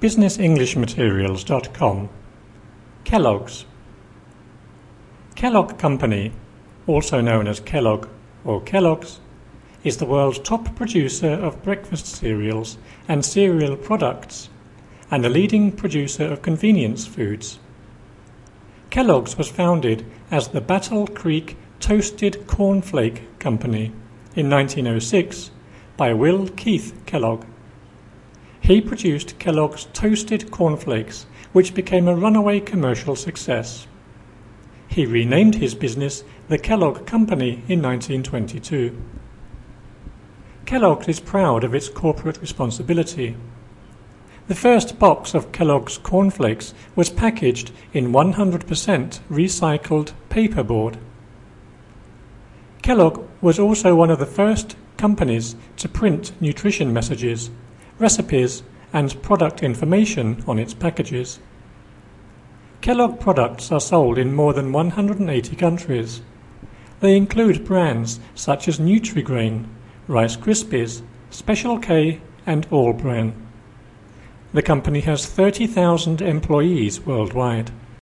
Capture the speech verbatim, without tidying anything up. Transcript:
business english materials dot com. Kellogg's. Kellogg Company, also known as Kellogg or Kellogg's, is the world's top producer of breakfast cereals and cereal products, and a leading producer of convenience foods. Kellogg's was founded as the Battle Creek Toasted Cornflake Company in nineteen oh six by Will Keith Kellogg. He produced Kellogg's Toasted Cornflakes, which became a runaway commercial success. He renamed his business the Kellogg Company in nineteen twenty-two. Kellogg is proud of its corporate responsibility. The first box of Kellogg's cornflakes was packaged in one hundred percent recycled paperboard. Kellogg was also one of the first companies to print nutrition messages, recipes, and product information on its packages. Kellogg products are sold in more than one hundred eighty countries. They include brands such as Nutri-Grain, Rice Krispies, Special K, and All Bran. The company has thirty thousand employees worldwide.